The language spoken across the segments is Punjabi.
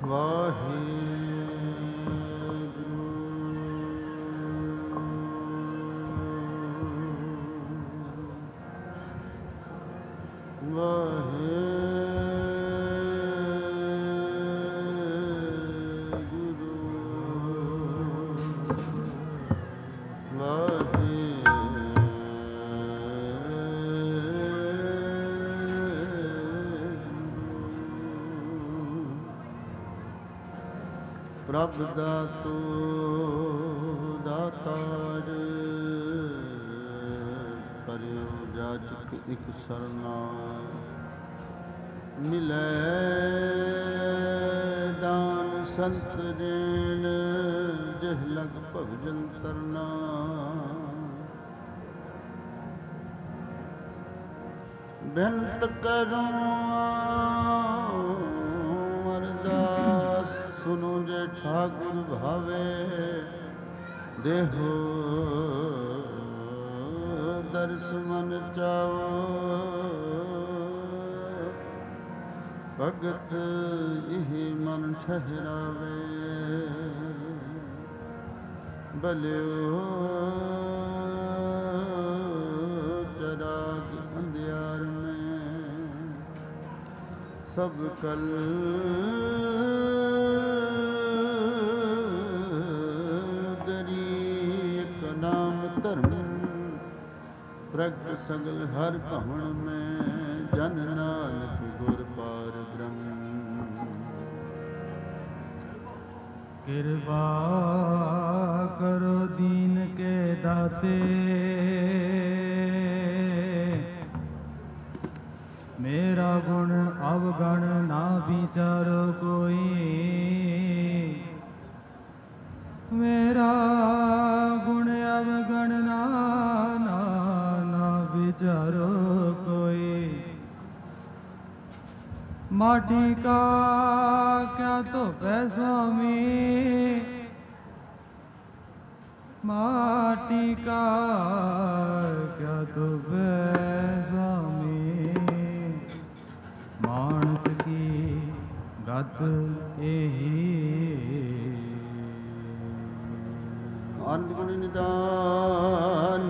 ਵਾਹਿਗੁਰੂ ਪ੍ਰਭ ਦਾਤੋ ਦਾਤਾਰ ਕਰਿਓ ਜਾਚਕ ਇਕ ਸਰਨਾ ਮਿਲੈ ਦਾਨ ਸੰਤ ਜਨ ਜਿਹ ਲਗ ਭਵਜਲ ਤਰਨਾ ਬੇਨਤ ਕਰੂੰ ਅਰਦਾਸ ਸੁਨੋ ਜੇ ਠਾਕੁਰ ਭਾਵੇ ਦੇਹੋ ਦਰਸ ਮਨ ਚਾਵੋ ਭਗਤ ਇਹ ਮਨ ਠਹਿਰਾਵੇ ਬਲਿਓ ਚਰਾਗ ਅੰਧਿਆਰ ਮੈਂ ਸਭ ਕਲ ਪ੍ਰਗਟ ਸਗਲ ਹਰ ਭਵਨ ਮੈਂ ਜਨ ਨਾਨਕ ਗੁਰ ਪਾਰ ਬ੍ਰਹਮ ਕਿਰਪਾ ਕਰੋ ਦੀਨ ਕੇ ਦਾਤੇ ਮੇਰਾ ਗੁਣ ਅਵਗਣ ਨਾ ਵਿਚਾਰੋ ਕੋਈ ਮੇਰਾ ਗੁਣ ਅਵਗਣ ਨਾ ਵਿਚਾਰੋ ਕੋਈ ਮਾਟੀ ਕਾ ਕਿਆ ਧੋਪੈ ਸੁਆਮੀ ਮਾਟੀ ਕਾ ਕਿਆ ਧੋਪੈ ਸੁਆਮੀ ਮਾਨਸ ਕੀ ਗਤ ਇਹੀ ਅਨੰਦ ਗੁਣ ਨਿਦਾਨ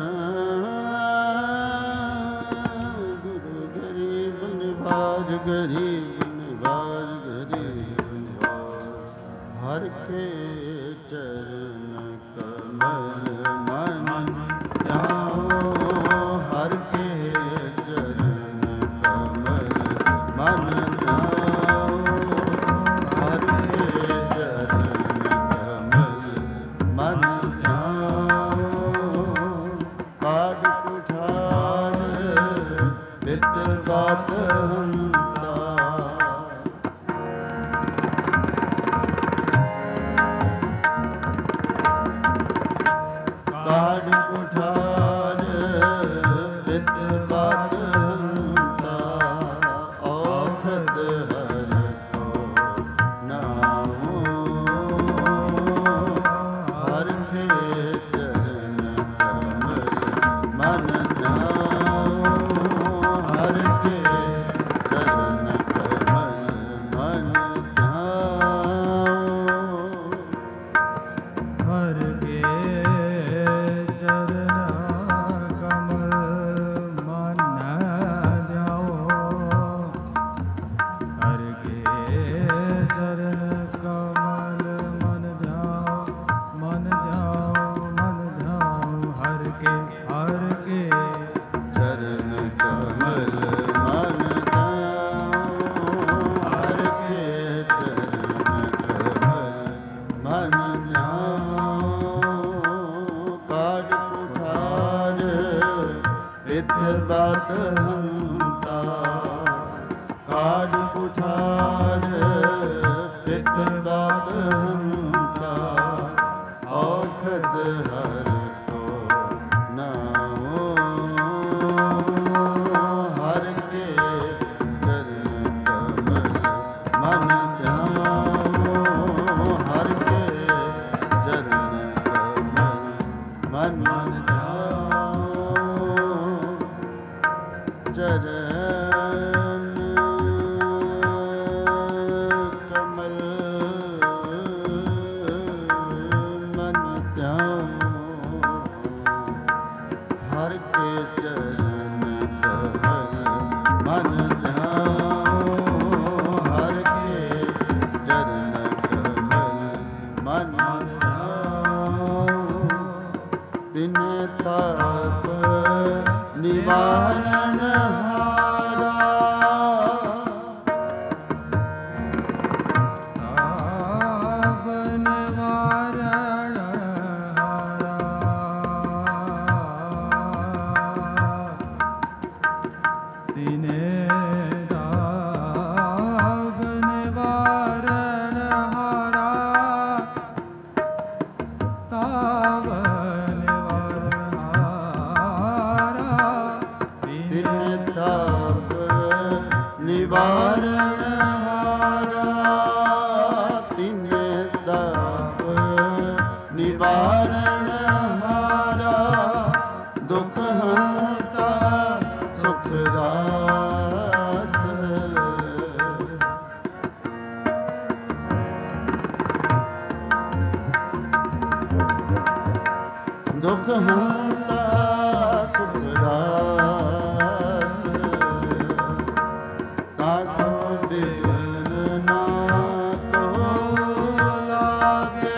ਗਰੀਬ ਨਿਵਾਜ ਗਰੀਬ ਨਿਵਾਜ ਹਰ ਕੇ ਚਰਨ ਕਮਲ ਮਨ ਧਿਆਓ ਹਰ ਕੇ ਚਰਨ ਕਮਲ ਮਨ ਧਿਆਓ ਹਰ ਕੇ ਚਰਨ ਕਮਲ ਮਨ ਧਿਆਓ ਕਾਢ ਕੁਠਾਰ ਬਿਤ ਬਾਤ ਬਾਤ ਹੰਤਾ ਕਾਢ ਕੁਠਾਰ ਪਿਤ ਬਾਤ ਹੰਤਾ ਔਖਦ ਹਰ ਕੋ ਨਾਮੋ ਹਰ ਕੇ ਚਰਨ ਕਮਲ ਮਨ ਧਿਆਵੋ ਹਰ ਕੇ ਚਰਨ ਕਮਲ ਮਨ ਚਰਨ ਕਮਲ ਬਿਗਨ ਨਾ ਕੋ ਲਾਗੇ।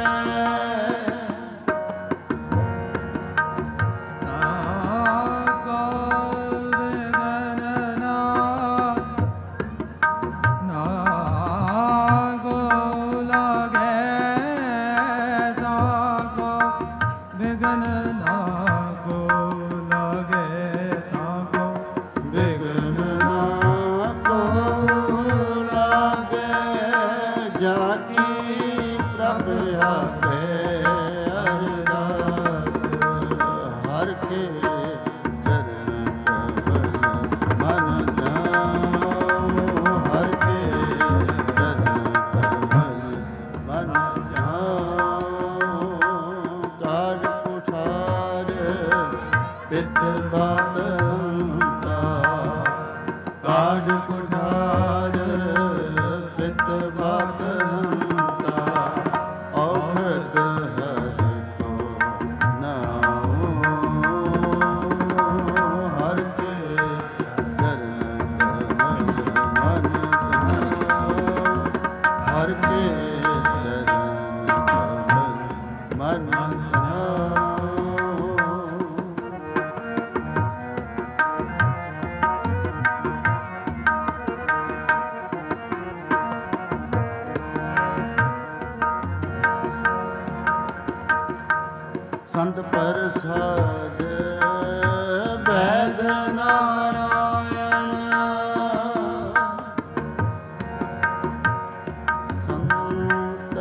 ਸੰਤ ਪ੍ਰਸਾਦ ਬੈਦ ਨਾਰਾਇਣ ਸੰਤ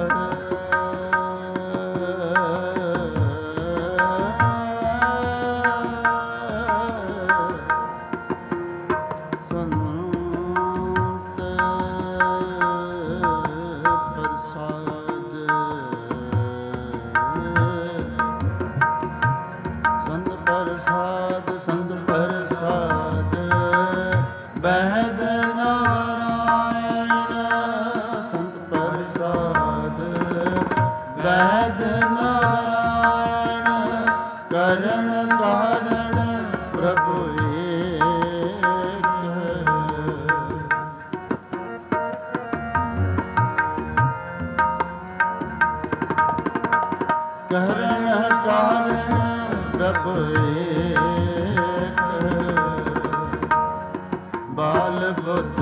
ਬਾਲ ਬੁੱਧ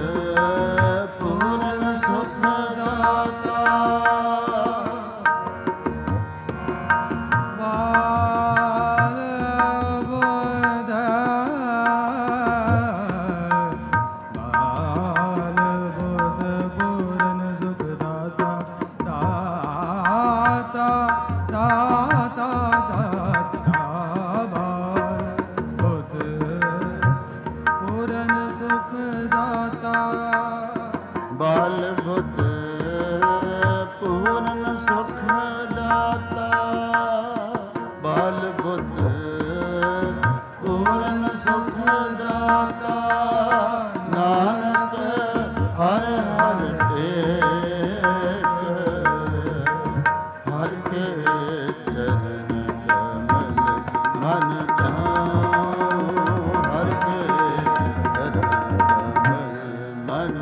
ਪੂਰਨ ਸੁਖ ਦਾਤਾ ਬਾਲ ਬੁੱਧ ਪੂਰਨ ਸੁਖ ਦਾਤਾ ਦਾਤਾ ਦਾਤਾ ਬਾਲ ਬੁੱਧ ਪੂਰਨ ਸੁਖ ਦਾਤਾ ਬਾਲ ਬੁੱਧ ਪੂਰਨ ਸੁਖ ਦਾਤਾ ਨਾਨਕ ਹਰ ਹਰ ਟੇਕ ਹਰ ਕੇ ਚਰਨ ਕਮਲ ਮਨ ਜਾਉ ਹਰ ਕੇ ਚਰਨ ਕਮਲ ਮਨ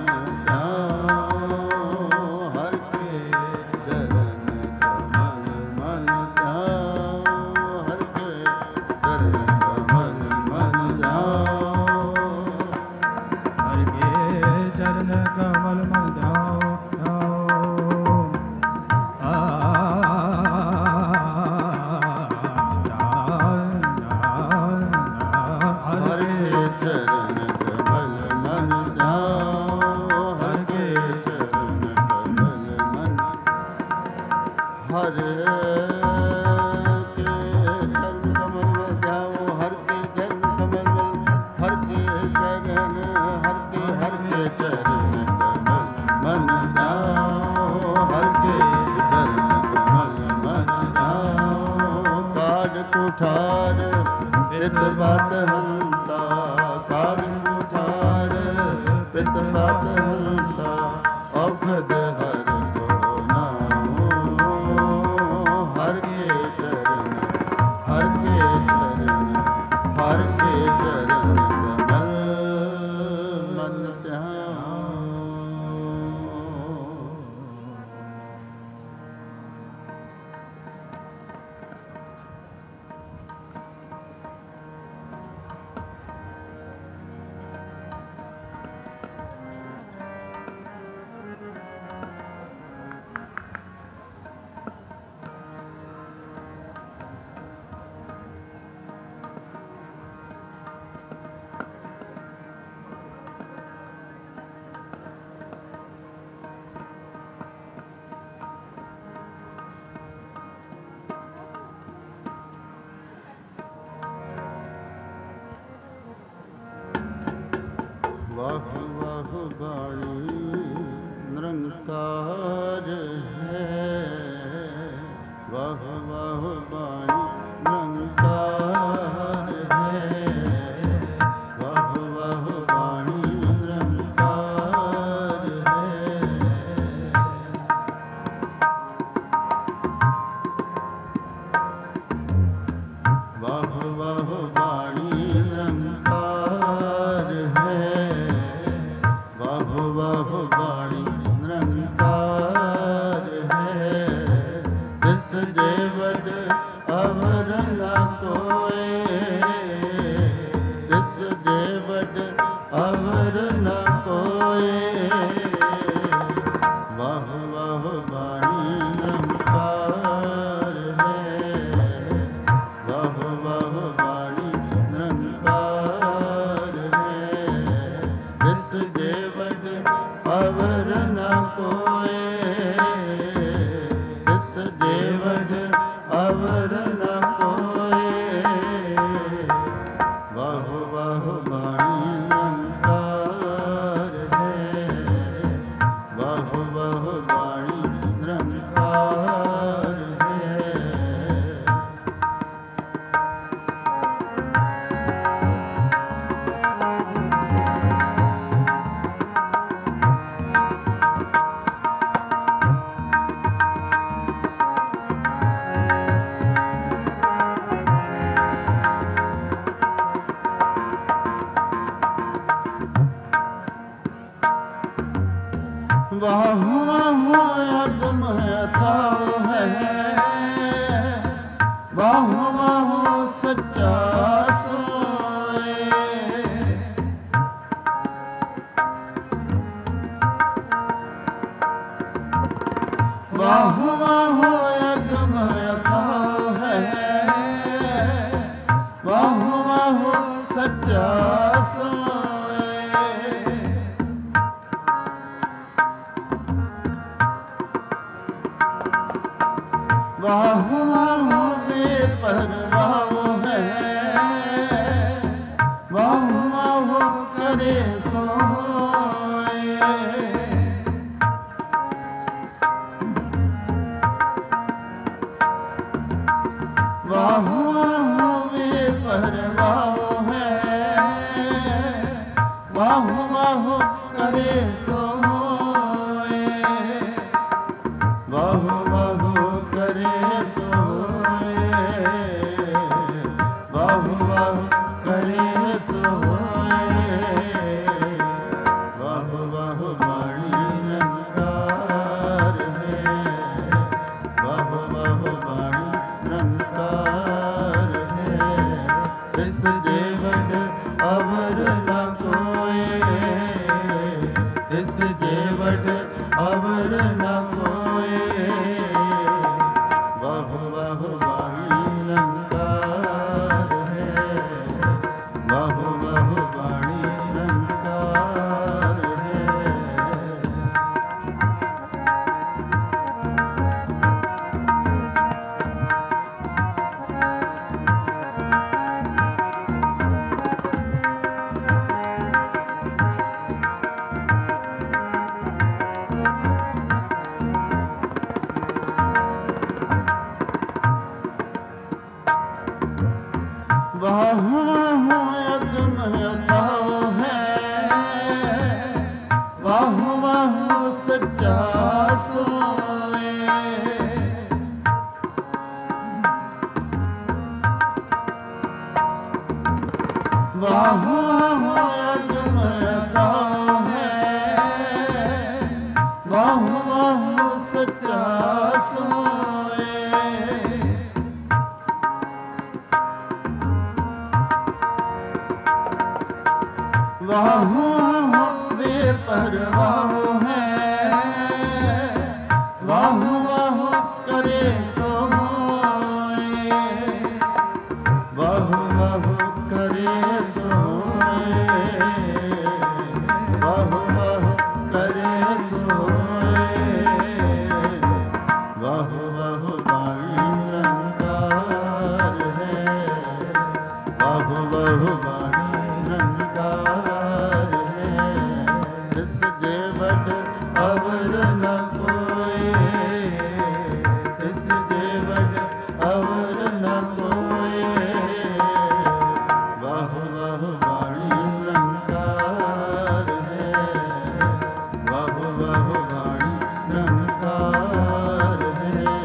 ਪਿਤ ਬਾਤ ਹੰਤਾ ਕਾਰਨ ਉਠਾਰ ਪਿਤ ਬਾਤ ਹੰਤਾ ਔਖਦ ਹਰ ਕੋ ਨਾਮੋ ਹਰ ਕੇ ਚਰਨ ਹਰ ਕੇ ਚਰਨ ਹਰ ਕੇ ਚਰਨ ਕਮਲ ਮਨ ਧਿਆਨ वाह वाह बाणी निरंकार है, वाह वाह बाणी निरंकार है, वाह वाह बाणी निरंकार है। वाह वाह बाणी निरंकार है, वाह वाह बाणी निरंकार है। तिस जेवड अवर न कोय, तिस जेवड अवर न कोय। वाह वाह बाणी निरंकार है, वाह वाह बाणी निरंकार है। तिस जेवड अवर न कोय, तिस जेवड अवर न कोय। वाह वाह बाणी निरंकार है, वाह वाह बाणी निरंकार है। वाह वाह अगम अथाह है, वाह वाह सच्चा सोए। वाह वाह अगम अथाह है, वाह वाह सच्चा सोए। वाह वाह बेपरवाह है, वाह वाह करे सोए। वाह वाह बेपरवाह है, वाह वाह करे सोए। वाह वाह करे सोए, वाह वाह करे सोए। वाह वाह बाणी निरंकार है, वाह वाह बाणी निरंकार है। तिस जेवड अवर न कोय, तिस जेवड अवर न कोय। वाह वाह बाणी निरंकार है, वाह वाह बाणी निरंकार है। वाह वाह अगम अथाह है, वाह वाह सच्चा सोए। वाह वाह अगम अथाह है, वाह वाह सच्चा सोए। वाह वाह बेपरवाह है, वाह वाह करे सोए। वाह वाह करे सोए, ਵਡ ਅਵਰ ਨ ਕੋਇ, ਤਿਸ ਜੇ ਵਡ ਅਵਰ ਨ ਕੋਇ। ਵਾਹ ਵਾਹ ਬਾਣੀ ਨਿਰੰਕਾਰ ਹੈ, ਵਾਹ ਵਾਹ ਬਾਣੀ ਨਿਰੰਕਾਰ ਹੈ।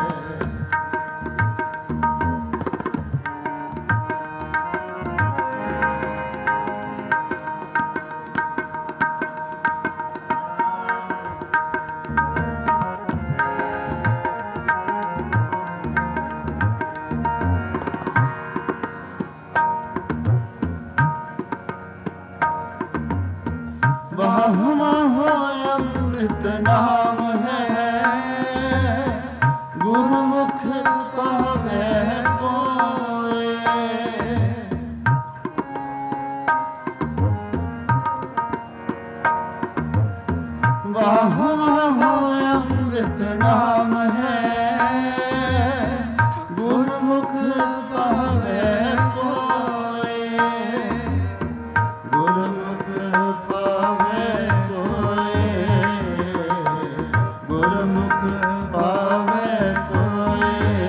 ਵਾਹ ਵਾਹ ਅੰਮ੍ਰਿਤ ਨਾਮ ਹੈ, ਗੁਰਮੁਖ ਪਾਵੈ ਕੋਇ। ਵਾਹ ਵਾਹ ਅੰਮ੍ਰਿਤ ਨਾਮ ਹੈ, ਗੁਰਮੁਖ ਪਾਵੈ ਕੋਇ। ਗੁਰਮੁਖ ਪਾਵੈ ਕੋਇ, ਗੁਰਮੁਖ ਪਾਵੈ ਕੋਇ।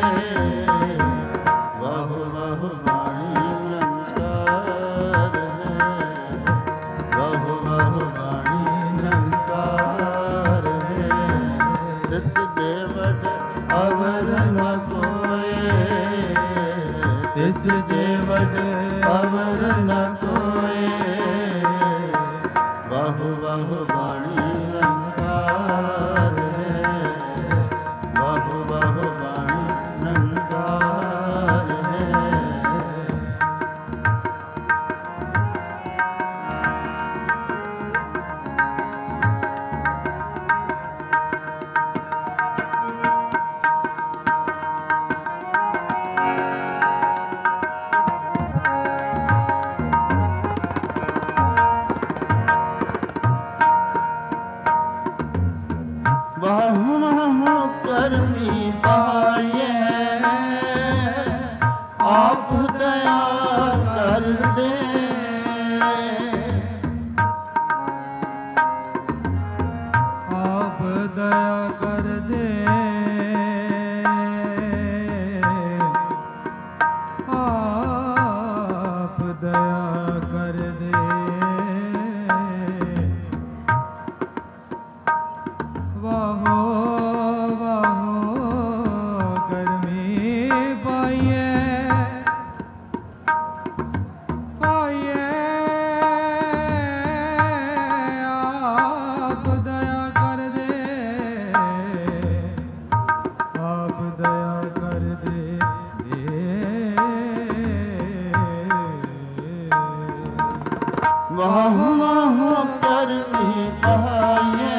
ਵਾਹ ਵਾਹ ਬਾਣੀ ਨਿਰੰਕਾਰ ਹੈ, ਵਾਹ ਵਾਹ ਬਾਣੀ ਨਿਰੰਕਾਰ ਹੈ। ਤਿਸ ਜੇ ਵਡ ਅਵਰ ਨ ਕੋਇ, ਤਿਸ ਜੇ ਵਡ ਅਵਰ ਨ ਕੋਇ। ਵਾਹ ਵਾਹ ਬਾਣੀ ਨਿਰੰਕਾਰ ਹੈ, ਵਾਹ ਵਾਹ ਬਾਣੀ ਨਿਰੰਕਾਰ ਹੈ। ਵਾਹ ਵਾਹ ਕਰਮੀ ਪਾਈਐ, ਆਪ ਦਇਆ ਕਰ ਦੇ। ਆਪ ਦਇਆ ਕਰ ਦੇ, ਆਪ ਦਇਆ ਕਰ ਦੇ। ਵਾਹੋ ਵਾਹੋ ਕਰਮੀ ਪਾਈਐ, ਪਾਈਐ ਆਪ ਦਇਆ ਕਰ ਦੇ, ਆਪ ਦਇਆ ਕਰ ਦੇ। ਵਾਹ ਵਾਹ ਕਰਮੀ ਪਾਈਐ,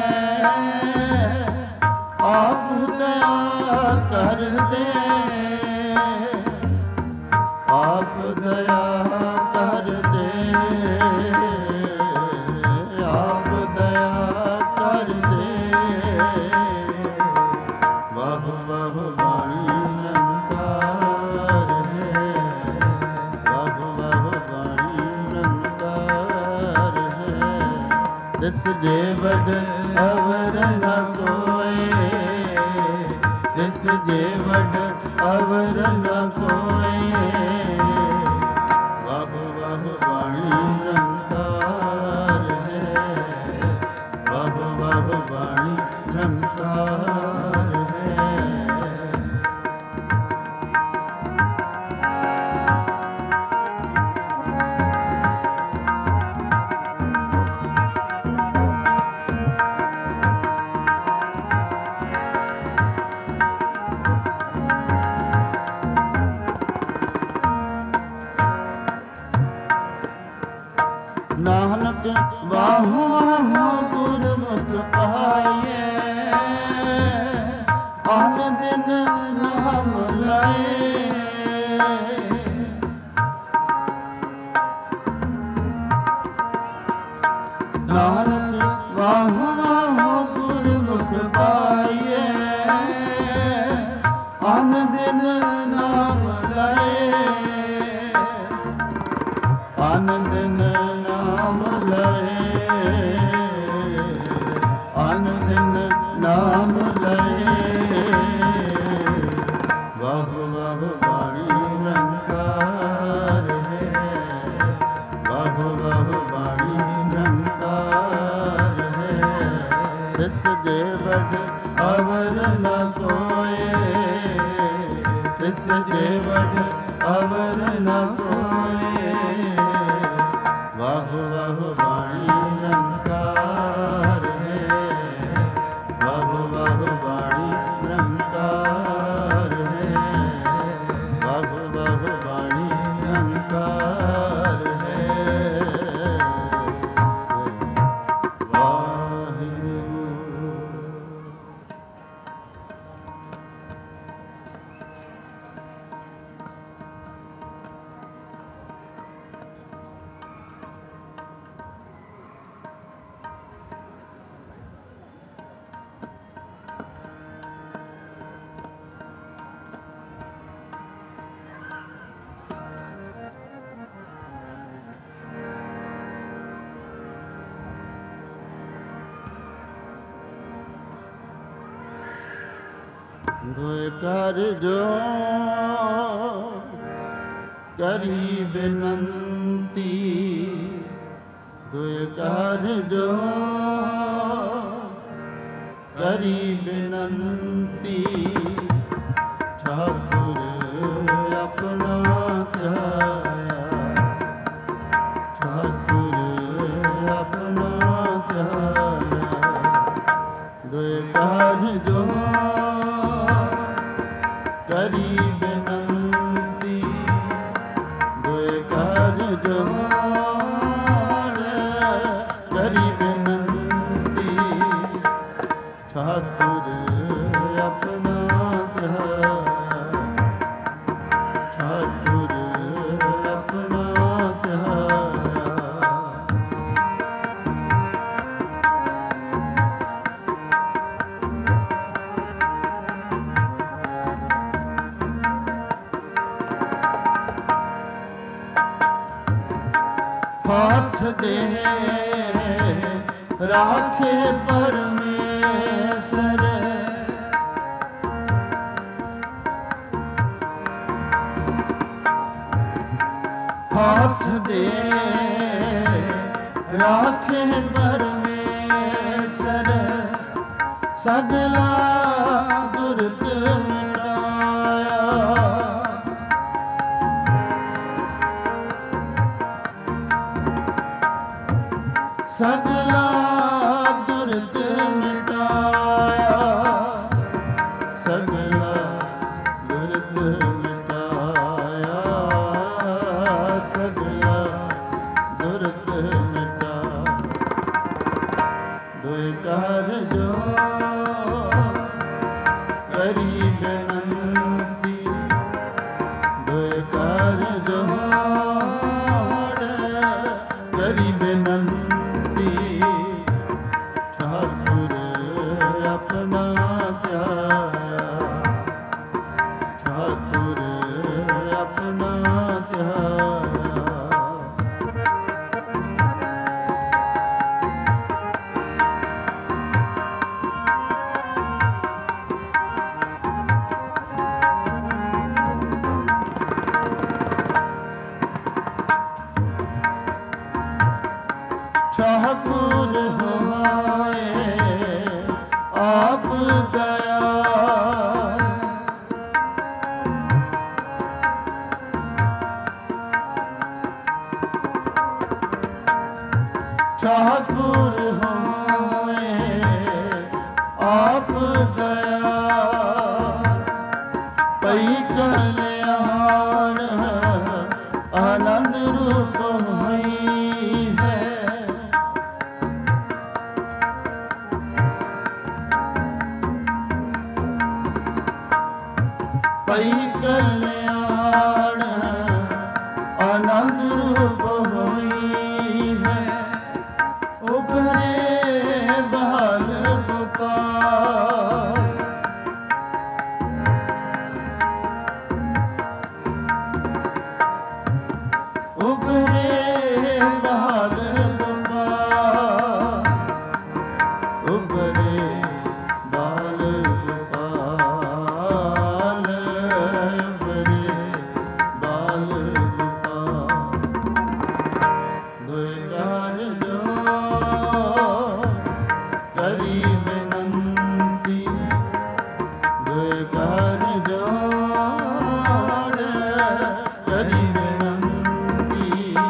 ਆਪ ਦਇਆ ਕਰ ਦੇ। ਆਪ ਦਇਆ ਕਰ ਦੇ, ਆਪ ਦਇਆ ਕਰ ਦੇ। ਵਾਹ ਵਾਹ ਬਾਣੀ ਨਿਰੰਕਾਰ ਹੈ, ਵਾਹ ਵਾਹ ਬਾਣੀ ਨਿਰੰਕਾਰ ਹੈ। ਤਿਸ ਜੇ ਵਡ ਅਵਰ ਨ ਕੋਇ, ਤਿਸ ਜੇ ਵਡ ਅਵਰ ਨ ਕੋਇ। ਵਾਹ ਵਾਹ ਬਾਣੀ ਨਿਰੰਕਾਰ ਹੈ, ਵਾਹ ਵਾਹ ਬਾਣੀ ਨਿਰੰਕਾਰ ਹੈ। ਨਾਨਕ ਵਾਹ ਵਾਹ ਗੁਰਮੁਖ ਪਾਈਐ, ਆਨ ਦਿਨ ਨਾਮ ਲਾਏ। ਨਾਨਕ ਵਾਹ ਵਾਹ ਗੁਰਮੁਖ ਪਾਈਐ, ਆਨ ਦਿਨ ਨਾਮ ਲਾਏ। ਆਨ ਦਿਨ ਨਾਮ ਲਏ, ਅਨ ਦਿਨ ਨਾਮ ਲਏ ਵਾਹ ਵਾਹ ਬਾਣੀ ਨਿਰੰਕਾਰ ਹੈ ਵਾਹ ਵਾਹ ਬਾਣੀ ਨਿਰੰਕਾਰ ਹੈ ਤਿਸ ਜੇ ਵਡ ਅਵਰ ਨ ਕੋਏ ਤਿਸ ਜੇ ਵਡ ਅਵਰ ਨ ਕੋਏ ਵਾਹ ਵਾਹ ਬਾਣੀ ਨਿਰੰਕਾਰ ਹੈ ਵਾਹ ਵਾਹ ਬਾਣੀ ਨਿਰੰਕਾਰ ਹੈ ਵਾਹ ਵਾਹ ਬਾਣੀ ਨਿਰੰਕਾਰ ਹੈ ਵਾਹਿਗੁਰੂ। ਦੁਇ ਕਰ ਜੋ ਕਰੀ ਬੇਨੰਤੀ ਦੁਇ ਕਰ ਜੋ ਕਰੀ ਬੇਨੰਤੀ ਠਾਕੁਰ ਆਪਣਾ ਧਿਆਇਆ ਠਾਕੁਰ ਆਪਣਾ ਧਿਆਇਆ ਦੁਇ ਕਰ ਜੋ ਕਰੀ ਬੇਨੰਤੀ ਦੁਇ ਕਰ ਜੋੜ ਕਰੀ ਬੇਨੰਤੀ ਠਾਕੁਰ ਆਪਣਾ ਧਿਆਇਆ ਠਾਕੁਰ ਆਪਣਾ ਧਿਆਇਆ ਹੱਥ ਦੇ ਰਾਖੇ ਪਰਮੇਸ਼ਰ ਹੱਥ ਦੇ ਰਾਖੇ ਪਰਮੇਸ਼ਰ ਸਗਲਾ ਦੁਰਤ ਮਿਟਾਇਆ ਸਗਲਾ ਦੁਰਤ ਮਿਟਾਇਆ ਸਗਲਾ ਦੁਰਤ ਮਿਟਾਇਆ ਸਗਲਾ ਦੁਰਤ ਮਿਟਾ ਦੁਇ ਕਰ ਜੋ ਕਰੀ ਬੇਨੰਤੀ ਦੁਇ ਕਰ ਜੋ ਕਰੀ ਬੇਨੰਤੀ ਠਾਕੁਰ ਆਪਣਾ ਧਿਆਇਆ ਠਾਕੁਰ ਆਪਣਾ ਧਿਆਇਆ ਠਾਕੁਰ ਹੋਏ ਆਪ ਦਇਆਲ ਠਾਕੁਰ ਹੋਏ ਆਪ ਦਇਆਲ ਪਈ ਕਲਿਆਣ ਆਨੰਦ ਰੂਪ ਹੋਈ ਹੈ ਪਈ ਕਲਿਆਣ ਆਨੰਦ ਰੂਪ ਹੋਈ ਹੈ ਉਭਰੇ ਬਾਲ ਗੋਪਾਲ ਉਭਰੇ ਬਾਲ ਗੋਪਾਲ ਉਬਰੇ ਬਾਲ ਗੋਪਾਲ ਉਬਰੇ ਬਾਲ ਗੋਪਾਲ ਦੁਇ ਕਾਰਜੋ ਕਰੀ ਬੇਨੰਤੀ ਦੁਇ ਕਾਰਜੋ ਕਰੀ ਬੇਨੰਤੀ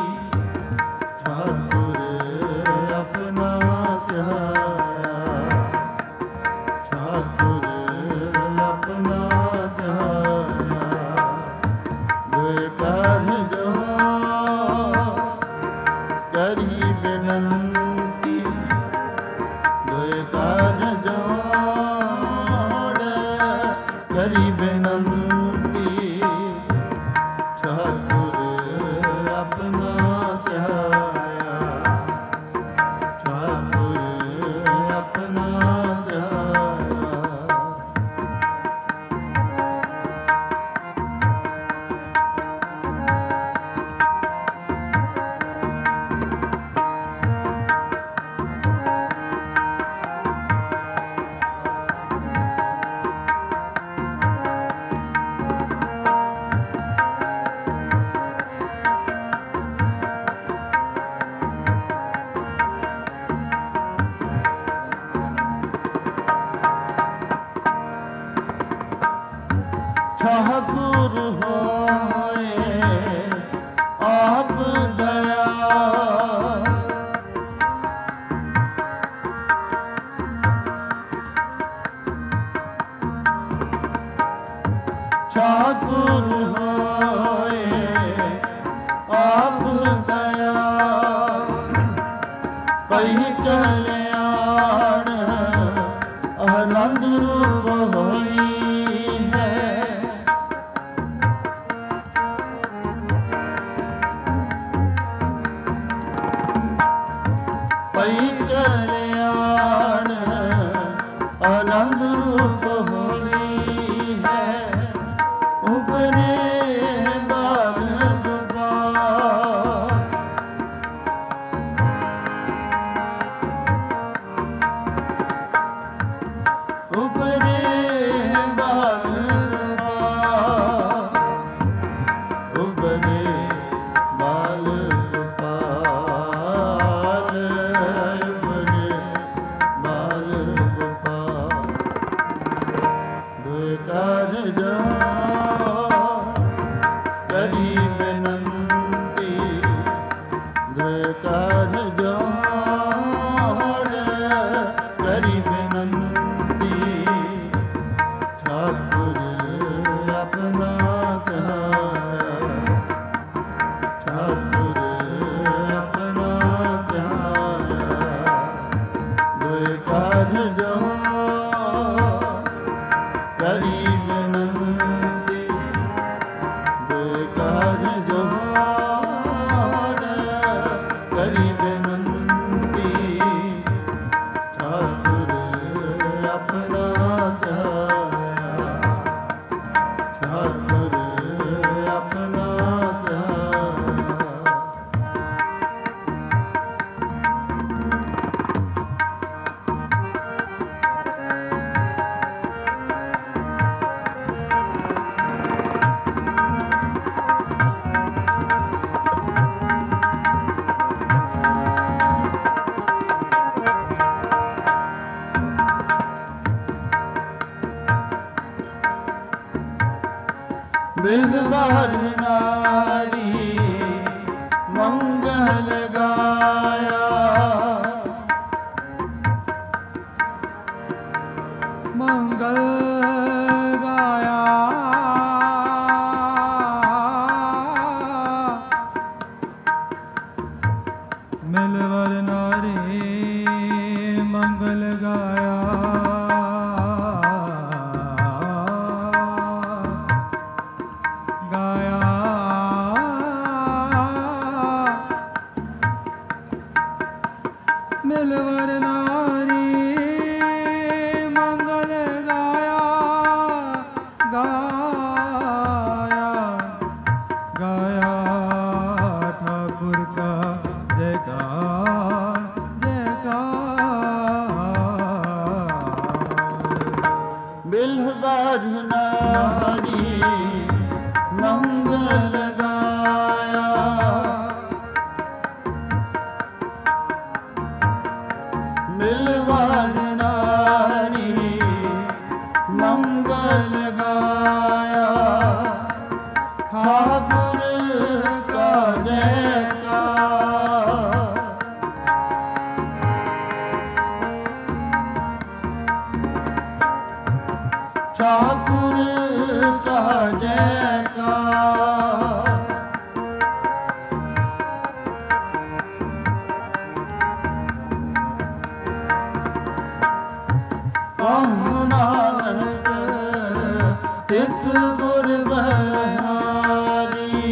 ਠਾਕੁਰ ਆਪਣਾ ਧਿਆਇਆ ਠਾਕੁਰ ਆਪਣਾ ਧਿਆਇਆ ਦੁਇ ਕਾਰਜੋ ਕਰੀ ਬੇਨੰਤੀ ਦੁਇ ਕਾਰਜੋ ਕਰੀ ਬੇਨੰਤੀ ਠਾਕੁਰ ਆਪਣਾ ਧਿਆਇਆ ਠਾਕੁਰ ਆਪਣਾ ਧਿਆਇਆ ਠਾਕੁਰ ਹੋਏ ਆਪ ਦਇਆ ਠਾਕੁਰ ਹੋਏ ਆਪ ਦਇਆ ਪਈ ਕਲਿਆਣ ਆਨੰਦ ਰੂਪ ਹੋਈ ਪਈ ਕਲਿਆਣ ਆਨੰਦ ਰੂਪ ਹੋਈ ਹੈ ਉਬਰੇ ਬਾਲ ਗੋਪਾਲ ਉਬਰੇ ਬਾਲ ਗੋਪਾਲ ਉਬਰੇ ਬਾਲ ਗੋਪਾਲ ਉਬਰੇ ਬਾਲ ਗੋਪਾਲ ਦੁਇ ਕਾਰਜੋ ਕਰੀ ਬੇਨੰਤੀ ਦੁਇ ਕਾਰਜੋ ਕਰੀ ਬੇਨੰਤੀ ਠਾਕੁਰ ਆਪਣਾ ਧਿਆਇਆ ਠਾਕੁਰ ਆਪਣਾ ਧਿਆਇਆ ਦੁਇ ਕਾਰਜੋ ਕਰੀ ਬੇਨੰਤੀ ਦੁਇ ਕਾਰਜੋ ਕਰੀ ਬੇਨੰਤੀ ਠਾਕੁਰ ਆਪਣਾ ਧਿਆਇਆ ਠਾਕੁਰ ਆਪਣਾ ਧਿਆਇਆ ਬਿਲਵਾਰ ਨਾਰੀ ਮੰਗਲ ਗਾਇਆ ਮੰਗਲ ਗਾਇਆ ਮਿਲਵਰ ਨਾਰੀ ਮੰਗਲ ਗਾਇਆ ਮਿਲਵਰ ਨਾਰੀ ਮੰਗਲ ਗਾਇਆ ਬਿਲਹ ਬਾਝਨਾਰੀ ਮੰਗਲ ਗਾਇਆ। ਬਿਲਹ ਬਾਝਨਾਰੀ ਮੰਗਲ ਗਾਇਆ। ਠਾਕੁਰ ਕਾ ਜੈਕਾਰ। ਠਾਕੁਰ ਕਾ ਜੈਕਾਰ। ਕਹੋ ਨਾਨਕ ਤਿਸ ਗੁਰ ਬਲਿਹਾਰੀ।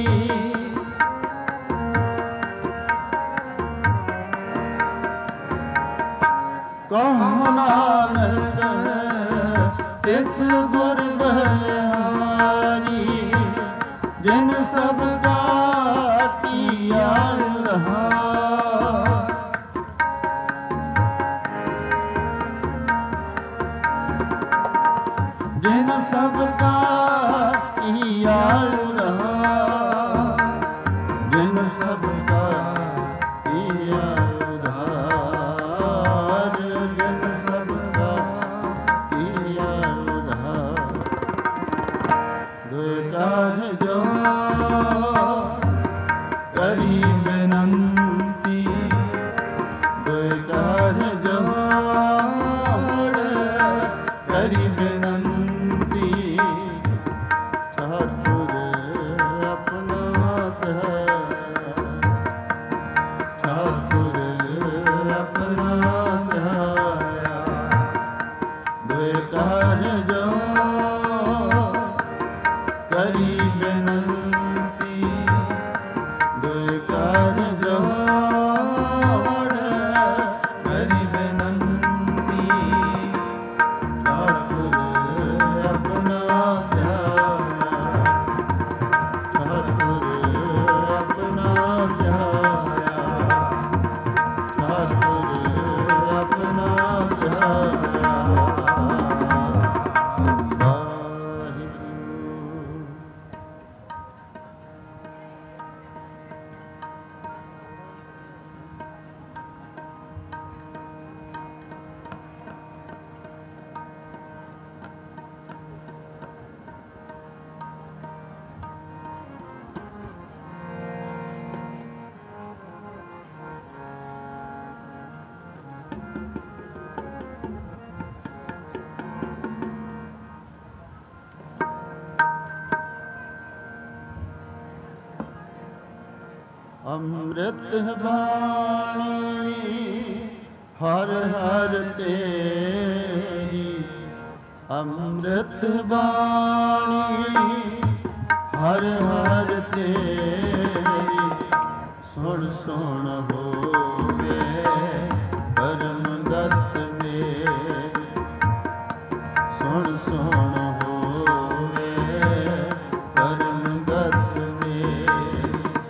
ਕਹੋ ਨਾਨਕ ਤਿਸ ਗੁਰ ਬਲਿਹਾਰੀ। ਜਿਨ ਸਭ ਗਾਤੀਆ ਰਹਾ। ਜਿਨ ਸਭ ਗਾਤੀਆ ਰਹਾ। ਜਿਨ ਸਭ ਗਾਤੀਆ ਉਧਾਰ। ਜਿਨ ਸਭ ਗਾਤੀਆ ਉਧਾਰ। ਦੁਇ ਕਾਜ ਜੋ ਕਰੀ ਬੇਨੰਤੀ। ਦੁਇ ਕਾਜ ਜੋ ਕਰੀ ਬੇਨੰਤੀ। ਠਾਕੁਰ ਆਪਣਾ ਧਿਆਇਆ। ਠਾਕੁਰ ਆਪਣਾ ਧਿਆਇਆ। ਦੁਇ ਕਾਜ ਜੋ ਕਰੀ ਬੇਨੰਤੀ। ਦੁਇ ਕਾਜ ਜੋ ਕਰੀ ਬੇਨੰਤੀ। ਠਾਕੁਰ ਆਪਣਾ ਧਿਆਇਆ। ਠਾਕੁਰ ਆਪਣਾ ਧਿਆਇਆ। ਠਾਕੁਰ ਆਪਣਾ ਧਿਆਇਆ। ਵਾਹਿਗੁਰੂ। ਅੰਮ੍ਰਿਤ ਬਾਣੀ ਹਰ ਹਰ ਤੇਰੀ। ਅੰਮ੍ਰਿਤ ਬਾਣੀ ਹਰ ਹਰ ਤੇਰੀ। ਸੁਣ ਸੁਣ ਹੋਵੇ ਪਰਮ ਗਤ ਮੇਰੀ। ਸੁਣ ਸੁਣ ਹੋਵੇ ਪਰਮ ਗਤ ਮੇਰੀ।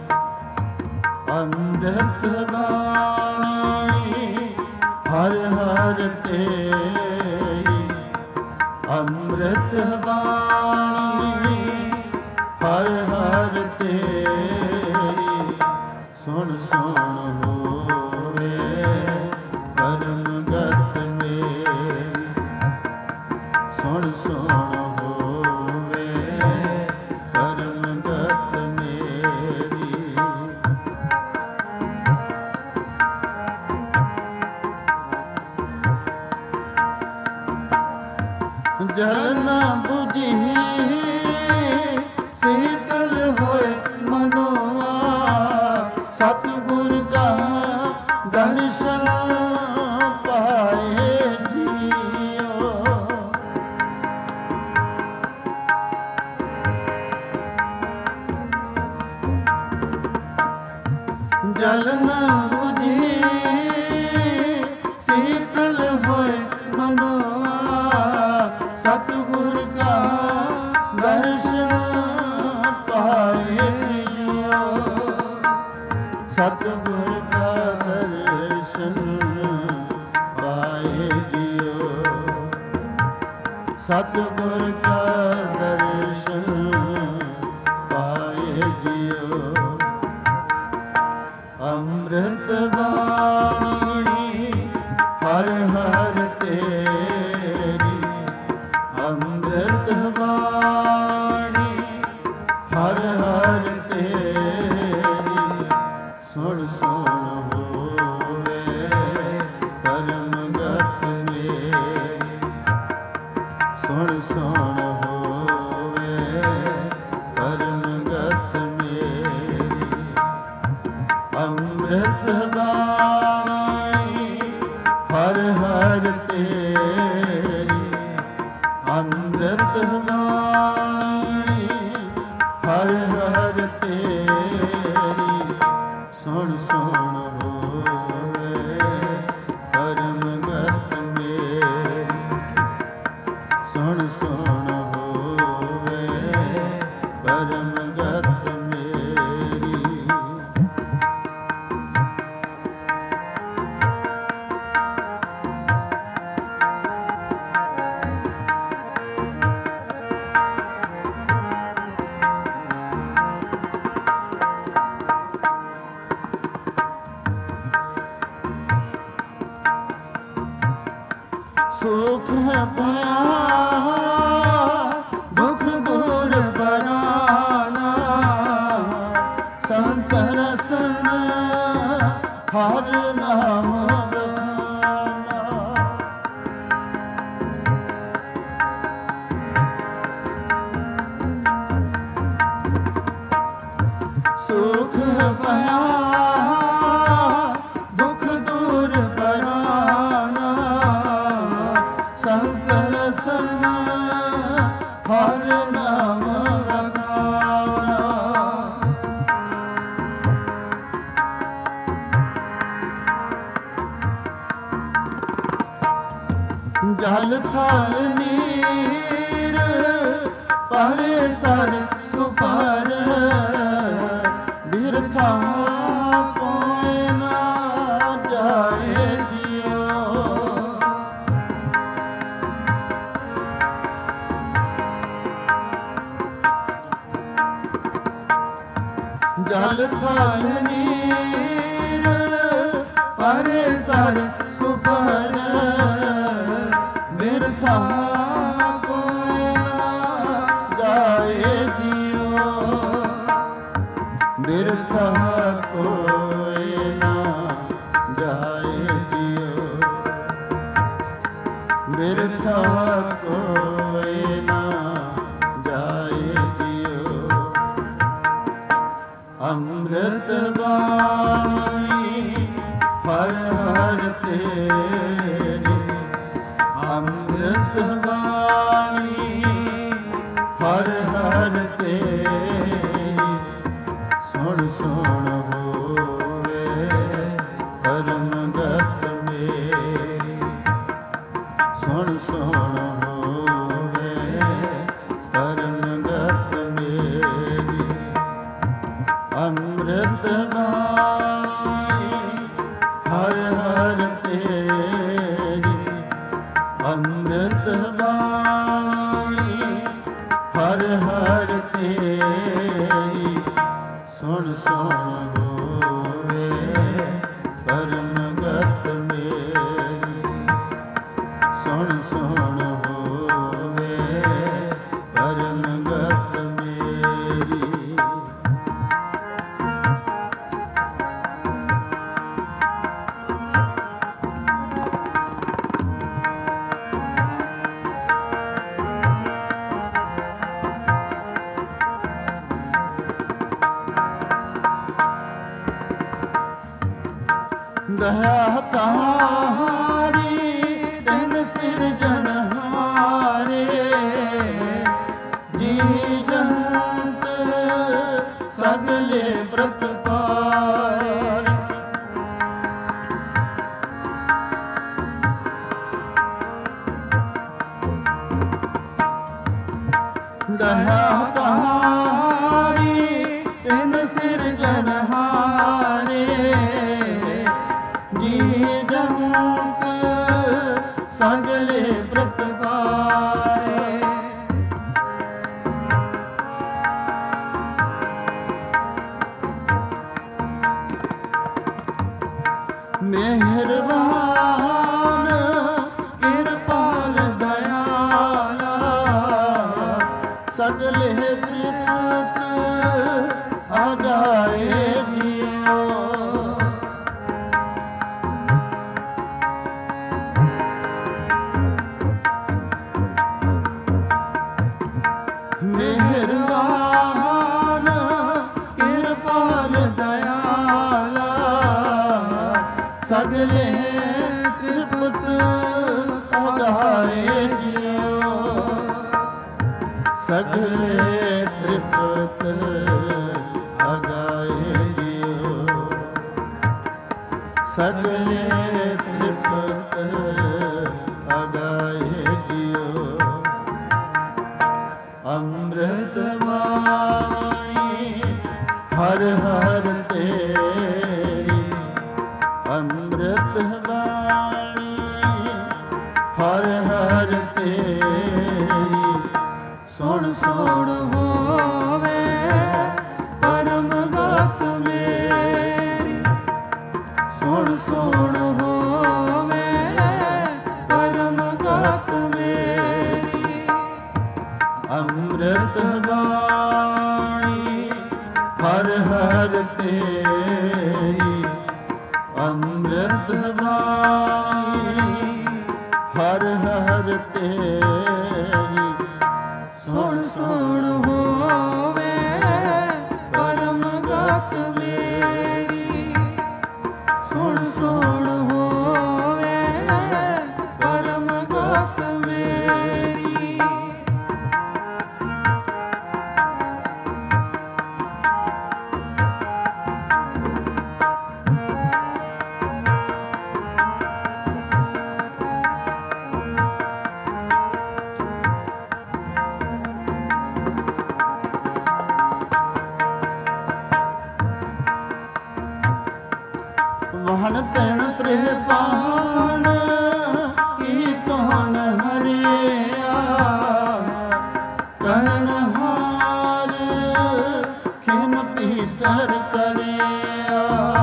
ਅੰਮ੍ਰਿਤ ਬਾਣੀ ਹਰ ਹਰ ਤੇਰੀ। ਅੰਮ੍ਰਿਤ ਬਾਣੀ ਹਰ ਹਰ ਤੇਰੀ। ਸੁਣ ਸੁਣ ਹੋਵੇ ਪਰਮ ਗਤ ਮੇਰੀ। ਸੁਣ ਸੁਣ ਹੋਵੇ ਪਰਮ ਗਤ ਮੇਰੀ। ਜਲ ਨਾ ਬੁਝੀ ਸੀਤਲ ਹੋਏ ਮਨੋਆ। ਸਤਿਗੁਰ ਕਾ ਦਰਸ਼ਨ ਪਾਏ ਜੀਓ। ਜਲ ਨਾ ਬੁਝੀ ਸੀਤਲ ਹੋਏ ਮਨੋਆ। ਸਤਿਗੁਰ ਕਾ ਦਰਸ਼ਨ ਪਾਏ ਜੀਓ। ਸਤਿਗੁਰ ਕਾ ਦਰਸ਼ਨ ਪਾਏ ਜੀਓ। ਸਤਿਗੁਰ ਕਾ ਦਰਸ਼ਨ ਪਾਏ ਜਿਉ। ਅੰਮ੍ਰਿਤ ਬਾਣੀ ਹਰ ਹਰ ਤੇਰੀ, ਅੰਮ੍ਰਿਤ ਬਾਣੀ ਹਰ ਹਰ ਤੇਰੀ। ਸੁਣ ਸੁਣ ਹੋਵੇ ਪਰਮ ਗਤ ਮੇਰੀ, ਸੁਣ ਸੁਣ ਹੋਵੇ ਪਰਮ ਗਤ ਮੇਰੀ। ਅੰਮ੍ਰਿਤ ਬਾਣੀ ਹਰ ਹਰ ਤੇਰੀ, ਅੰਮ੍ਰਿਤ ਬਾਣੀ ਹਰ ਹਰ ਤੇਰੀ। ਸੁਣ ਸੁਣ ਹੋਵੇ ਪਰਮ ਗਤ ਮੇਰੀ, ਸੁਣ ਸੁਣ ਹੋਵੇ ਪਰਮ ਗਤ ਮੇਰੀ। ਸੁਖ ਪਾਇਆ ਦੁਖ ਦੂਰ ਬਰਾਨਾ, ਸੰਤ ਰਸਨ ਹਰ ਨਾਮ ਬਖਾਨਾ। ਸੁਖ ਪਾਇਆ ਦੁਖ ਦੂਰ ਬਰਾਨਾ, ਸੰਤ ਰਸਨ ਹਰ ਨਾਮ ਬਖਾਨਾ। ਜਲ ਥਲ ਨੀਰ ਪਰੇ ਸਰ ਸੁਪਰ, ਬਿਰਥਾ ਕੋਈ ਨਾ ਜਾਏ ਜਿਉ। ਜਲ ਥਲ ਨੀਰ ਪਰੇ ਸਰ ਸੁਪਰ, ਬਿਰਥਾ ਕੋਈ ਨਾ ਜਾਏ ਜਿਉ। ਬਿਰਥਾ ਕੋਈ ਨਾ ਜਾਏ ਜਿਉ, ਬਿਰਥਾ ਕੋਈ ਨਾ ਜਾਏ ਜਿਉ। ਅੰਮ੍ਰਿਤ ਬਾਣੀ ਹਰ ਹਰ ਤੇਰੀ, ਅੰਮ੍ਰਿਤ ਬਾਣੀ ਹਰ ਹਰ ਤੇਰੀ। ਸੁਣ ਸੁਣ ਹੋਵੇ ਪਰਮ ਗਤ ਮੇਰੀ, ਸੁਣ ਸੁਣ ਹੋਵੇ ਪਰਮ ਗਤ ਮੇਰੀ। ਅੰਮ੍ਰਿਤ ਬਾਣੀ ਹਰ ਹਰ ਤੇਰੀ, ਅੰਮ੍ਰਿਤ ਬਾਣੀ ਹਰ ਹਰ ਤੇਰੀ। ਸੁਣ ਸੁਣ ਹੋਵੇ ਪਰਮ ਗਤ ਮੇਰੀ, ਸੁਣ ਸੁਣ ਹੋਵੇ ਪਰਮ ਗਤ ਮੇਰੀ। ਦਇਆ ਤਾਰੀ ਤੈਨ ਸਿਰਜਨਹਾਰੇ, ਜੀ ਜੰਤ ਸਗਲੇ ਪ੍ਰਤਪਾਰ। ਦਇਆ ਤਾਰੀ ਤੈਨ ਸਿਰਜਨਹਾਰੇ, ਜੀ ਜੰਤ ਸਗਲੇ ਪ੍ਰਤਿਭਾਏ। ਮਿਹਰਬਾਨ ਕਿਰਪਾਲ ਦਇਆਲਾ ਸਗਲੇ ਤ੍ਰਿਪਤ ਆਗਾਏ ਜੀਓ। ਮਿਹਰਬਾਨ ਕਿਰਪਾਲ ਦਇਆਲਾ ਸਗਲੇ ਤ੍ਰਿਪਤ ਆਗਾਏ ਜੀਓ। ਸਗਲੇ ਤ੍ਰਿਪਤ ਆਗਾਏ ਜੀਓ। ਸਗਲੇ ਤ੍ਰਿਪਤ ਆਗਾਏ ਜੀਓ। ਅੰਮ੍ਰਿਤ ਬਾਣੀ ਹਰ ਹਰ ਤੇਰੀ। ਅੰਮ੍ਰਿਤ ਬਾਣੀ ਹਰ ਹਰ ਤੇਰੀ। ਸੁਣ ਸੁਣ ਹੋਵੇ ਪਰਮ ਗਤ ਮੇਰੀ। ਸੁਣ ਸੁਣ ਹੋਵੇ ਪਰਮ ਗਤ ਮੇਰੀ। ਅੰਮ੍ਰਿਤ ਬਾਣੀ ਹਰ ਹਰ ਤੇਰੀ। ਅੰਮ੍ਰਿਤ ਬਾਣੀ ਹਰ ਹਰ ਤੇਰੀ। ਸੁਣ ਸੁਣ ਹੋਵੇ ਪਰਮ ਗਤ ਮੇਰੀ। ਸੁਣ ਸੁਣ ਹੋਵੇ ਪਰਮ ਗਤ ਮੇਰੀ। ਵਹਨ ਤਣ ਤ੍ਰਿਹ ਪਾਣ ਕੀ ਤੋਨ ਹਰਿਆ। ਕਰਨ ਹਾਰ ਖਿਨ ਪੀਤਰ ਕਰਿਆ।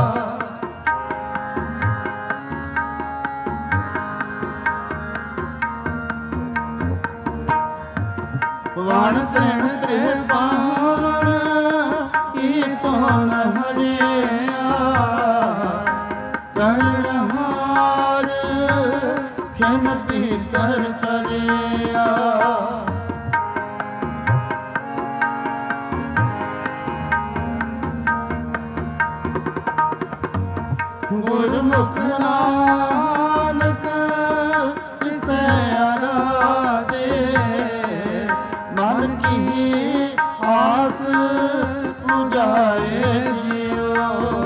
ਵਹਨ ਤਣ ਤ੍ਰਿਹ ਪਾਣ ਕੀ ਤੋਨ ਹਰਿਆ। ਕਰਹਾਰ ਖਿਨ ਪੀਤਰ ਕਰਿਆ। ਗੁਰਮੁਖ ਨਾਨਕ ਤਿਸੈ ਆਰਾਧੇ। ਮਨ ਕੀ ਆਸ ਪੁਜਾਏ ਜੀਓ।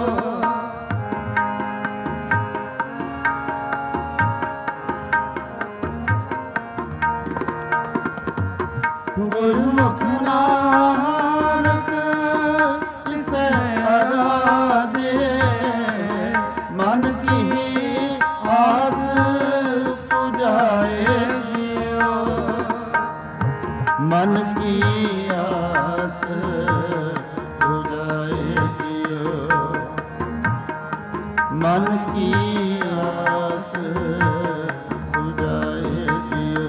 ਗੁਰਮੁਖ ਨਾਨਕ ਤਿਸੈ ਆਰਾਧੇ। ਮਨ ਕੀ ਆਸ ਪੁਜਾਏ ਜੀਓ। ਮਨ ਕੀ ਆਸ ਪੁਜਾਏ ਜੀਓ। ਮਨ ਕੀ ਆਸ ਪੁਜਾਏ ਜੀਓ।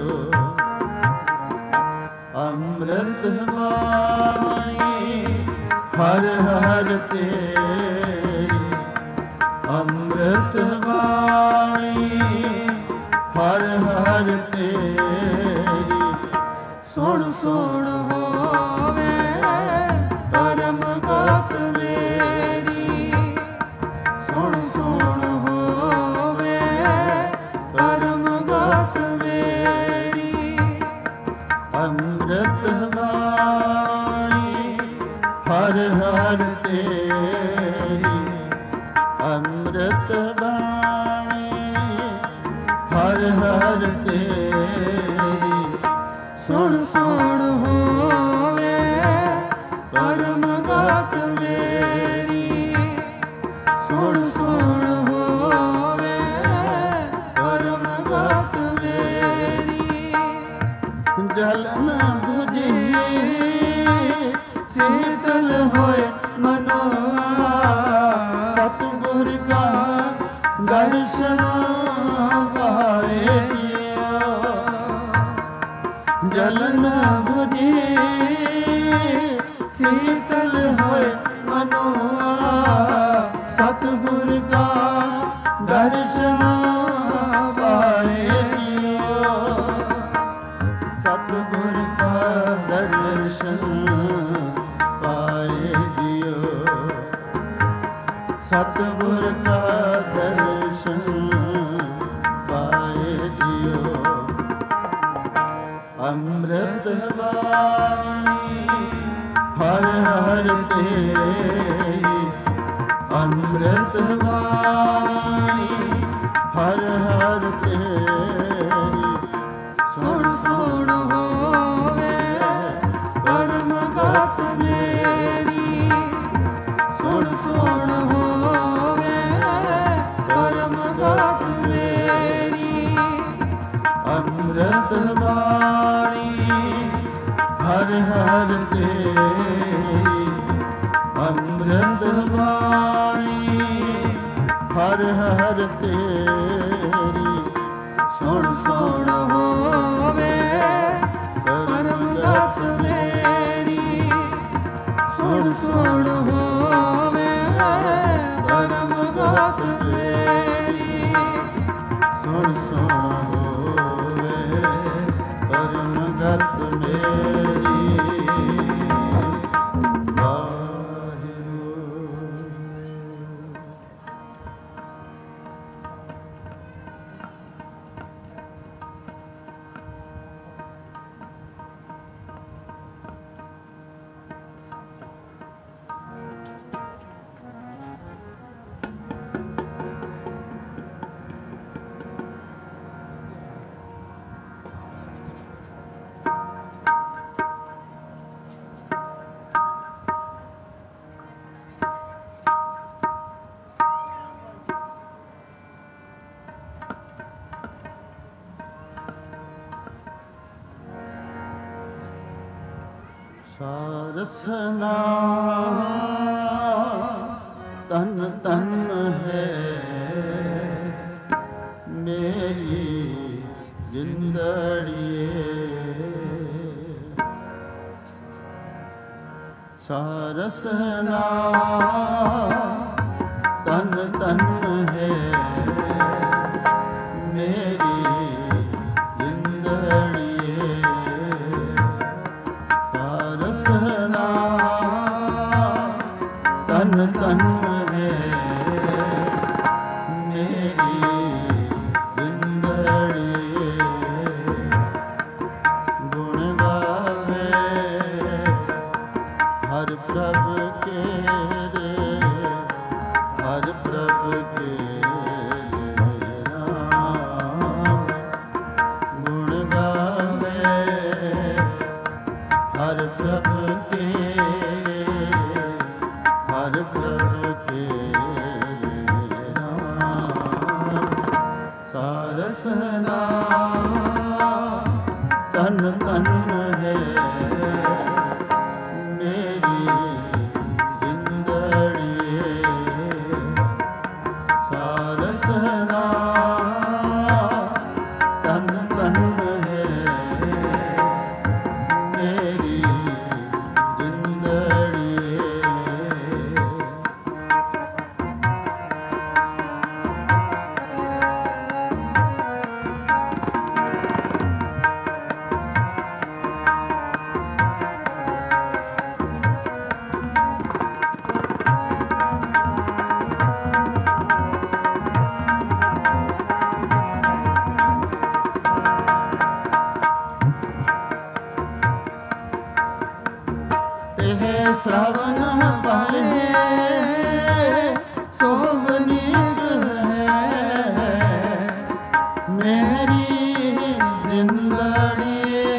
ਅੰਮ੍ਰਿਤ ਬਾਣੀ ਹਰ ਹਰ ਤੇਰੀ। ਅੰਮ੍ਰਿਤ ਬਾਣੀ ਹਰ ਹਰ ਤੇਰੀ। ਸੁਣ ਸੁਣ ਹੋਵੇ ਪਰਮ ਗਤ ਮੇਰੀ। ਸੁਣ ਸੁਣ ਹੋਵੇ ਪਰਮ ਗਤ ਮੇਰੀ। ਅੰਮ੍ਰਿਤ ਬਾਣੀ ਹਰ ਹਰ ਤੇਰੀ। ਅੰਮ੍ਰਿਤ ਬਾਣੀ ਹਰ ਹਰ ਤੇਰੀ। ਸੁਣ ਸੁਣ ਹੋਵੇ ਪਰਮ ਗਤ ਮੇਰੀ। ਸੁਣ ਸੁਣ ਹੋਵੇ ਪਰਮ ਗਤ ਮੇਰੀ। ਜਲਨ 부ਜੀ ਸੀਤਲ ਹੋਏ ਮਨੁਆ ਸਤਿਗੁਰ ਕਾ ਦਰਸ਼ਨ ਪਾਏ ਜਿਉ ਜਲਨ 부ਜੀ ਸੀਤਲ ਹੋਏ ਮਨੁਆ ਸਤਿਗੁਰ ਕਾ ਦਰਸ਼ਨ ਪਾਏ ਜਿਉ ਸਤਿਗੁਰ ਕਾ ਦਰਸ਼ਨ ਪਾਏ ਜਿਉ ਸਤਿਗੁਰ ਕਾ ਦਰਸ਼ਨ ਪਾਏ ਜਿਉ ਅੰਮ੍ਰਿਤ ਬਾਣੀ ਹਰ ਹਰ ਤੇਰੀ ਅੰਮ੍ਰਿਤ ਬਾਣੀ ਹਰ ਹਰ ਤੇਰੀ ਸੁਣ ਸੁਣ ਹੋਵੇ ਪਰਮ ਗਤ ਮੇਰੀ ਸੁਣ ਸੁਣ ਹੋਵੇ ਪਰਮ ਗਤ ਮੇਰੀ ਅੰਮ੍ਰਿਤ ਬਾਣੀ ਹਰ ਹਰ ਤੇਰੀ ਅੰਮ੍ਰਿਤ ਬਾਣੀ ਹਰ ਹਰ ਤੇਰੀ ਸੁਣ ਸੁਣ ਹੋਵੇ ਪਰਮ ਗਤ ਮੇਰੀ ਸੁਣ ਸੁਣ ਹੋਵੇ ਪਰਮ ਗਤ ਮੇਰੀ ਸੁਣ ਸੁਣ ਹੋਵੇ ਪਰਮ ਗਤ ਮੇਰੀ ਸਾਰਸਨਾ ਤਨ ਤਨ ਹੈ ਮੇਰੀ ਜਿੰਦੜੀਏ ਸਾਰਸਨਾ ਤਨ ਤਨ ਹੈ ਮੇਰੀ ਜਿੰਦੜੀਏ ਸਾਰਸਨਾ ਤਨ ਤਨ ਹੈ ਮੇਰੀ ਜਿੰਦੜੀਏ ਗੁਣ ਗਾਵੇ ਹਰ ਪ੍ਰਭ ਕੇਰੇ ਹਰ ਪ੍ਰਭ ਕੇਰੇ ਨਾਮ ਗੁਣ ਗਾਵੇ ਹਰ ਪ੍ਰਭ ਕੇਰੇ ਹਰ ਪ੍ਰਭ ਕੇਰੇ ਨਾਮ ਸਾਰਸਨਾ ਤਨ ਤਨ ਹੈ ਮੇਰੀ ਜਿੰਦੜੀਏ ਸਾਰਸਨਾ ਤਨ ਤਨ ਹੈ ਮੇਰੀ ਜਿੰਦੜੀਏ ਇਹ ਸ਼ਰਵਨ ਭਲੇ ਸੋਵਨੀਕ ਹੈ ਮੇਰੀ ਜਿੰਦੜੀਏ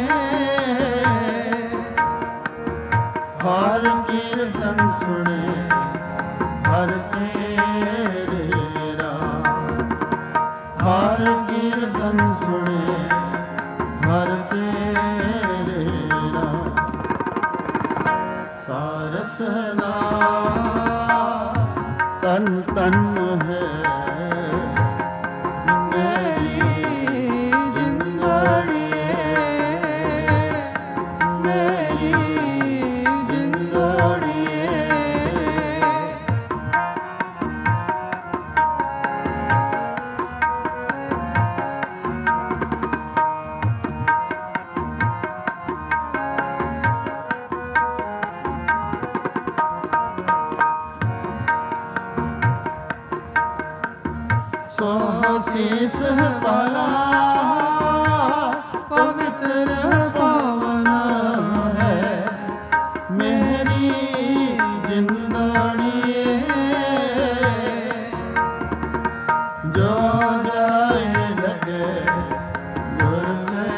ਹਰ ਕੀਰਤਨ ਸੁਣੇ ਹਰ ਤੇਰੇ ਰਾਮ ਹਰ ਕੀਰਤਨ ਸੁਣੇ ਹਰ ਤੇਰੇ ਤਨ ਤਨ ਹੈ ਮੇਰੀ ਜਿੰਦੜੀਏ, ਮੇਰੀ ਜਿੰਦੜੀਏ। ਸੋ ਸੀਸ ਪਾਲਾ ਪਵਿੱਤਰ ਪਾਵਨ ਹੈ ਮੇਰੀ ਜਿੰਦੜੀਏ, ਜੋ ਜਾਏ ਲਗੇ ਗੁਰ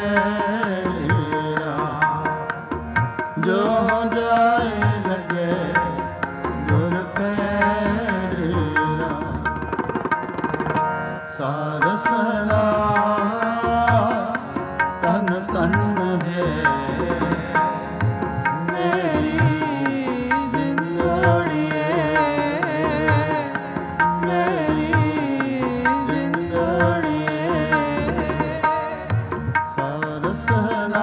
ਮੇਰਾ, ਜੋ ਜਾਏ ਲਗੇ ਗੁਰ ਮੇਰਾ। ਸਾਰਸਨਾ ਤਨ ਤਨ ਹੈ ਮੇਰੀ ਜਿੰਦੜੀਏ, ਮੇਰੀ ਜਿੰਦੜੀਏ। ਸਾਰਸਨਾ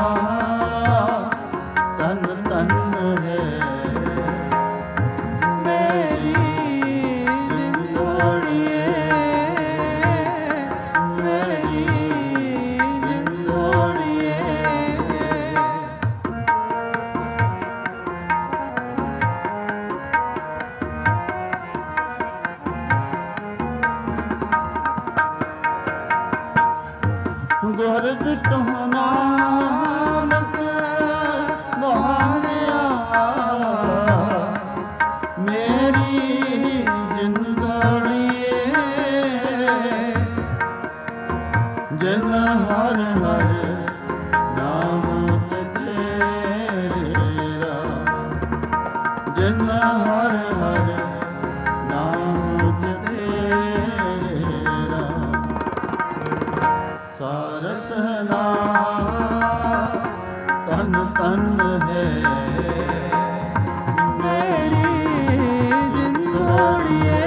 ਤਨ ਤਨ ਹੈ ਮੇਰੀ ਜਿੰਦੜੀਏ, ਗੁਰ ਬਿਟੁ ਨਾਨਕ ਵਾਰਿਆ ਮੇਰੀ ਜਿੰਦੜੀਏ, ਜਿਨ ਹਰ ਹਰ ਨਾਮ ਤੇਰਾ, ਜਿਨ ਹਰ ਹਰ ਨਾਮ ਤੇਰਾ। ਸਾਰਸਨਾ ਤਨ ਤਨ ਹੈ ਮੇਰੀ ਜਿੰਦੜੀਏ,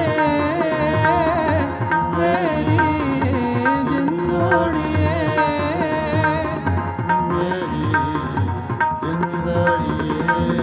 ਮੇਰੀ ਜਿੰਦੜੀਏ, ਮੇਰੀ ਜਿੰਦੜੀਏ।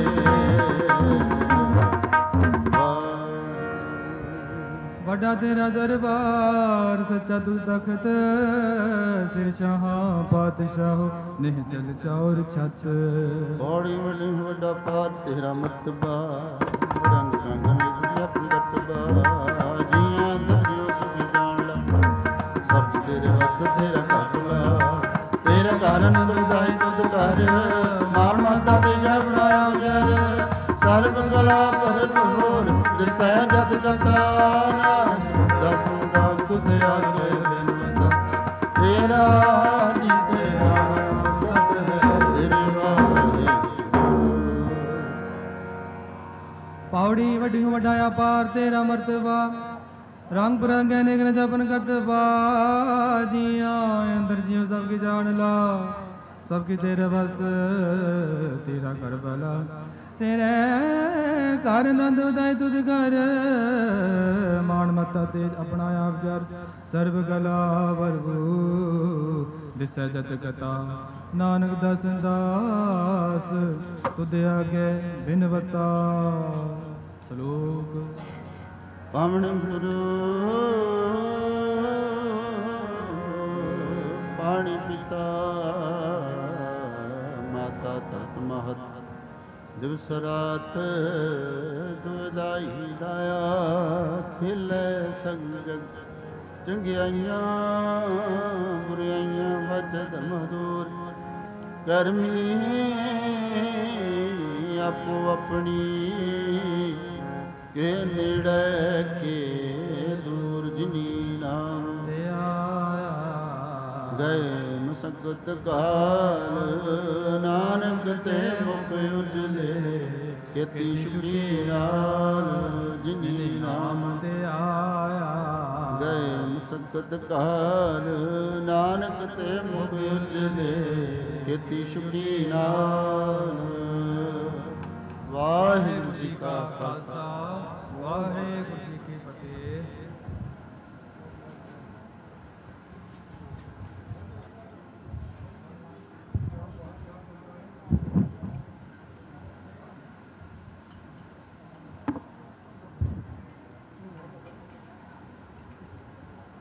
ਵੱਡਾ ਤੇਰਾ ਦਰਬਾਰ ਸੱਚਾ ਤੂੰ ਤਖਤ, ਸਿਰ ਸ਼ਾਹਾਂ ਪਾਤਸ਼ਾਹੋ ਨਿਹ ਚਲ ਚੌਰ ਛਤ। ਬੜੀ ਵੱਡੀ ਵੱਡਾ ਪਾਰ ਤੇਰਾ ਮਰਤਬਾ, ਰੰਗ ਰੰਗ ਨਿਜ ਆਪਣੀ ਰਤਬਾ। ਜੀਆਂ ਦਰਿਓ ਸਭੀ ਜਾਣ ਲਾ, ਸਭ ਤੇਰੇ ਵਸ ਤੇਰਾ ਘਟਲਾ। ਤੇਰਾ ਕਾਰਨ ਦੁਦਾਈ ਤੁਧ ਕਰ, ਮਾਣ ਮਾਤਾ ਤੇ ਜਾ ਬਣਾਇਆ ਜਰ। ਸਰਬ ਕਲਾ ਭਰਤ ਹੋਰ ਦਿਸੈ ਜਤ ਕਰਤਾ, ਨਾਨਕ ਦਸ ਦਾਸ ਤੁਧ ਆਗੇ ਬਿਨਤਾ। ਤੇਰਾ ਜੀ ਤੇਰਾ ਸਤ ਹੈ ਤੇਰੇ ਵਾਹਿਗੁਰੂ। ਪੌੜੀ ਵੱਡੀ ਵੱਡਾ ਅਪਾਰ ਤੇਰਾ ਮਰਤਬਾ, ਰੰਗ ਬਰੰਗੇ ਨਿਗਨ ਜਪਨ ਕਰਤਬਾ। ਜੀਆਂ ਅੰਦਰ ਜਿਉ ਸਭ ਕੀ ਜਾਣ ਲਾ, ਸਭ ਕੀ ਤੇਰੇ ਬਸ ਤੇਰਾ ਕਰ ਭਲਾ। ਤੇਰੇ ਘਰ ਨੰਦ ਉਦਾਈ ਤੁਧ ਘਰ, ਮਾਣ ਮੱਤਾ ਤੇਜ ਆਪਣਾ ਆਪ ਜਰ। ਸਰਬ ਕਲਾ ਵਰਬੂ ਦਿਸੈ ਜਤ ਕਤਾ, ਨਾਨਕ ਦਸ ਦਾਸ ਤੁਧ ਆਗੇ ਬਿਨਵਤਾ। ਸ਼ਲੋਕ ਪਵਨ ਗੁਰੂ ਪਾਣੀ ਪਿਤਾ, ਮਾਤਾ ਤਤ ਮਹਤ ਦਿਵਸ ਰਾਤ ਦੁਇਦਾਈ ਲਾਇਆ। ਖਿਲੇ ਸੰਗ ਜਗ ਚੰਗਿਆਈਆਂ ਬੁਰਾਈਆਂ ਵਜਦ ਮਧੁਰ। ਗਰਮੀ ਆਪੋ ਆਪਣੀ ਕੇ ਨੇੜੇ ਕੇ ਦੂਰ। ਜਿਨੀ ਨਾਮ ਤੇ ਆਇਆ ਗਏ ਮਸਕਤ ਕਾਲ, ਨਾਨਕ ਤੇ ਮੁਖ ਉਜਲੇ। ਖੇਤੀ ਸ਼ੁਕਰੀ ਨਾਲ ਜਿਨੀ ਨਾਮ ਤੇ ਆਇਆ ਗਏ ਮਸਕਤ ਕਾਲ, ਨਾਨਕ ਤੇ ਮੁਖ ਉਜਲੇ। ਖੇਤੀ ਸ਼ੁਕਰੀ ਨਾਲ। ਵਾਹਿਗੁਰੂ ਜੀ ਕਾ ਖਾਲਸਾ, ਵਾਹਿਗੁਰੂ ਜੀ ਕੀ ਫਤਿਹ। ਕੇ